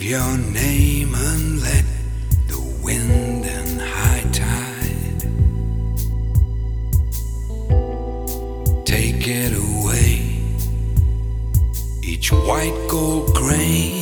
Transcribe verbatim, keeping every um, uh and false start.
your name and let the wind and high tide take it away. Each white gold grain